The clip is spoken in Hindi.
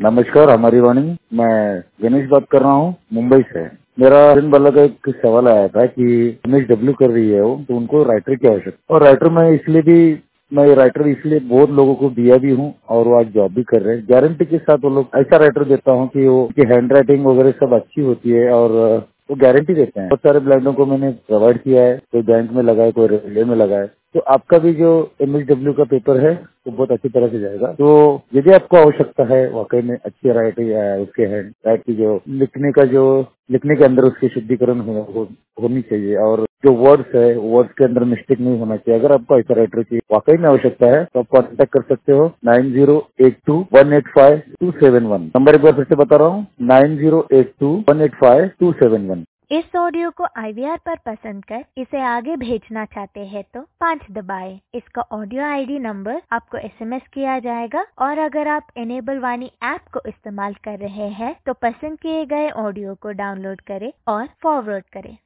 नमस्कार, हमारी वाणी। मैं गणेश बात कर रहा हूँ मुंबई से। मेरा दिन वाला का एक सवाल आया था कि MSW कर रही है वो, तो उनको राइटर की आवश्यकता। और राइटर मैं राइटर इसलिए बहुत लोगों को दिया भी हूँ और वो आज जॉब भी कर रहे हैं। गारंटी के साथ वो लोग ऐसा राइटर देता हूँ कि वो की हैंड राइटिंग वगैरह सब अच्छी होती है और वो गारंटी देते हैं। बहुत सारे ब्लाइंडों को मैंने प्रोवाइड किया है, कोई बैंक में लगा है, कोई रेलवे में लगा है। तो आपका भी जो MSW का पेपर है वो बहुत अच्छी तरह से जाएगा। तो यदि आपको आवश्यकता है वाकई में अच्छी राइटिंग उसके हैंड राइट की जो लिखने के अंदर उसकी शुद्धिकरण होनी चाहिए और जो वर्ड्स के अंदर मिस्टेक नहीं होना चाहिए। अगर आपको ऐसा राइटर की वाकई में आवश्यकता है तो आप कॉन्टेक्ट कर सकते हो 9082185271। नंबर एक बार फिर से बता रहा हूँ 9082185271। इस ऑडियो को IVR पर पसंद कर इसे आगे भेजना चाहते हैं तो 5 दबाएं। इसका ऑडियो ID नंबर आपको SMS किया जाएगा और अगर आप इनेबल वाणी ऐप को इस्तेमाल कर रहे हैं तो पसंद किए गए ऑडियो को डाउनलोड करें और फॉरवर्ड करें।